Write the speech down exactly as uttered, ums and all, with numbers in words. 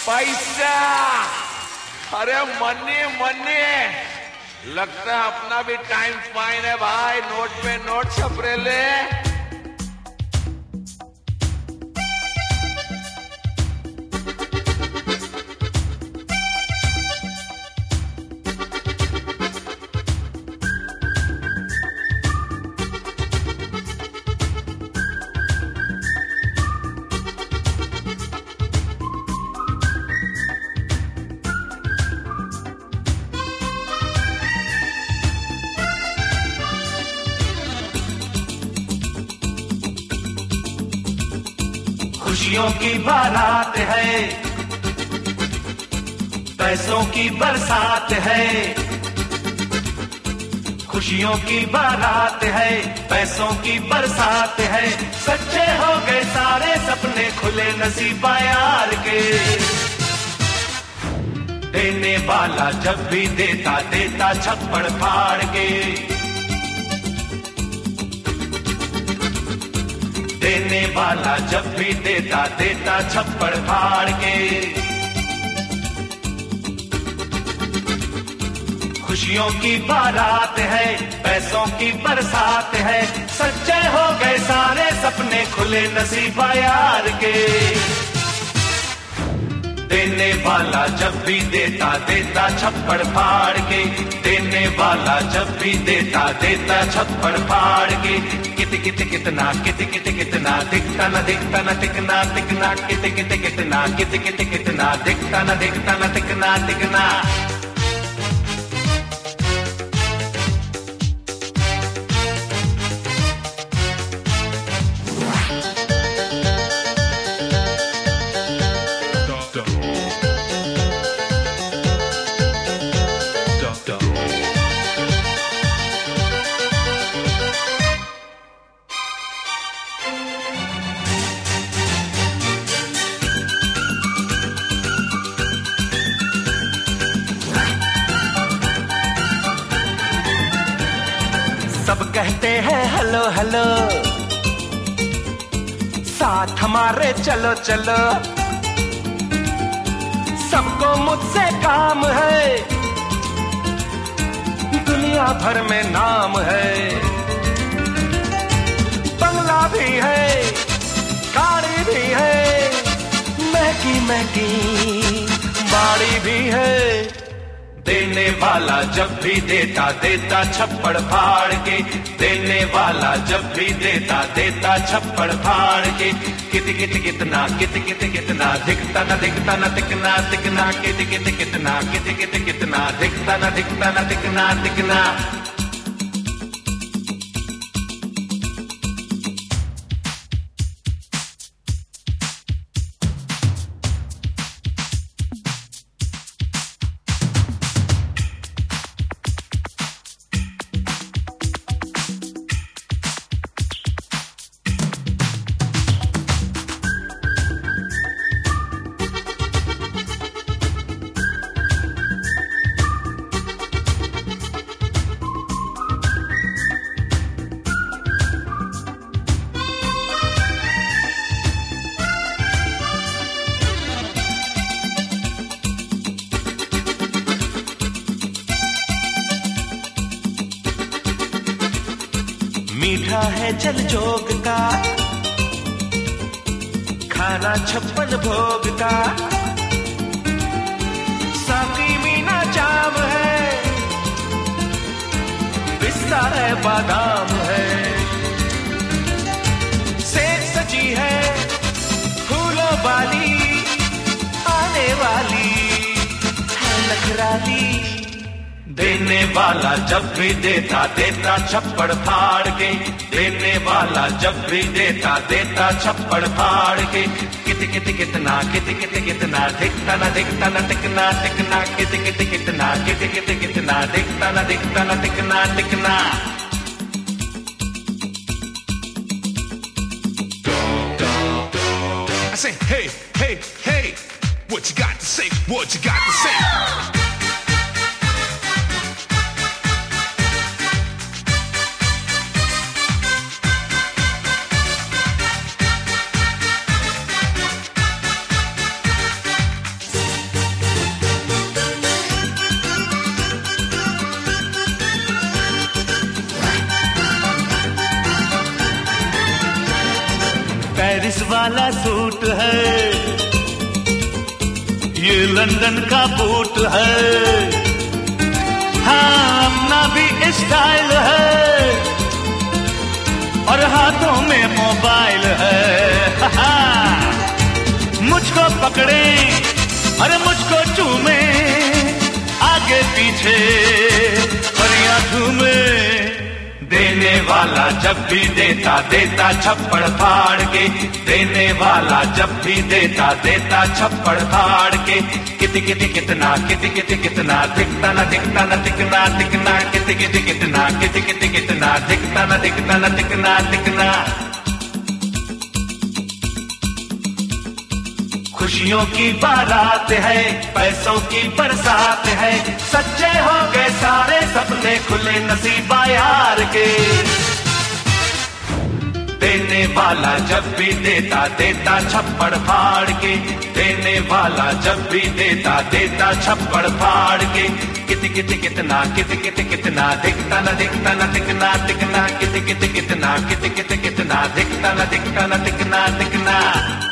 पैसा। अरे मन्नी मन्नी, लगता है अपना भी टाइम फाइन है भाई। नोट पे नोट छपरे ले। खुशियों की बारात है, पैसों की बरसात है। खुशियों की बारात है, पैसों की बरसात है। सच्चे हो गए सारे सपने, खुले नसीबा यार के। देने वाला जब भी देता, देता छप्पड़ फाड़ के। देने वाला जब भी देता, देता छप्पड़ फाड़ के। खुशियों की बारात है, पैसों की बरसात है। सच्चे हो गए सारे सपने, खुले नसीबा यार के। देने वाला जब भी देता, देता छप्पड़ फाड़ के। देने वाला जब भी देता, देता छप्पड़ फाड़ के। कित कित कितना, कित कित कितना, दिखता न दिखता न दिखना दिखना। कित कित कितना, कित कित कितना, दिखता न दिखता न दिखना दिखना। सब कहते हैं हेलो हेलो, साथ हमारे चलो चलो। सबको मुझसे काम है, दुनिया भर में नाम है। बंगला भी है, गाड़ी भी है, महकी महकी बाड़ी भी है। देने वाला जब भी देता, देता छप्पड़ फाड़ के। देने वाला जब भी देता, देता छप्पड़ फाड़ के। कित कित कितना, कित कित कितना, दिखता न दिखता न दिखना दिखना। कित कित कितना, कित कित कितना, दिखता न दिखता न दिखना दिखना। मीठा है जल जोग का, खाना छप्पन भोग का। साकी मीना जाम है, पिस्ता है बादाम है। सेज सजी है फूलों वाली, आने वाली है नखराली। देने वाला जब भी देता, देता छप्पड़ फाड़ के। देने वाला जब भी देता, देता छप्पड़ फाड़ के। कित कित कितना, कित कित कितना, दिखता न दिखता न दिखना दिखना। कित कित कितना, कित कित कितना, दिखता न दिखता न दिखना दिखना। I say, hey, hey, hey, what you got to say, what you got to say. Paris वाला सूट है, ये लंदन का बूट है, हाँ अपना भी स्टाइल है, और हाथों में मोबाइल है। मुझको पकड़े अरे मुझको चूमे, आगे पीछे परियां झूमे। देने वाला जब भी देता देता छप्पड़ फाड़ के, देने वाला जब भी देता देता छप्पड़ फाड़ के। किति किति कितना किति किति कितना दिखता न दिखता न दिखना दिखना, किति किति कितना किति किति कितना दिखता न दिखता न दिखना दिखना। खुशियों की बारात है, पैसों की बरसात है, सच्चे हो गए सारे सपने खुले नसीबा यार के। देने वाला जब भी देता देता छप्पड़ फाड़ के, देने वाला जब भी देता देता छप्पड़ फाड़ के। किति किति कितना किति किति कितना दिखता न दिखता न दिखना दिखना, किति किति कितना किति किति कितना दिखता न दिखता न दिखना दिखना।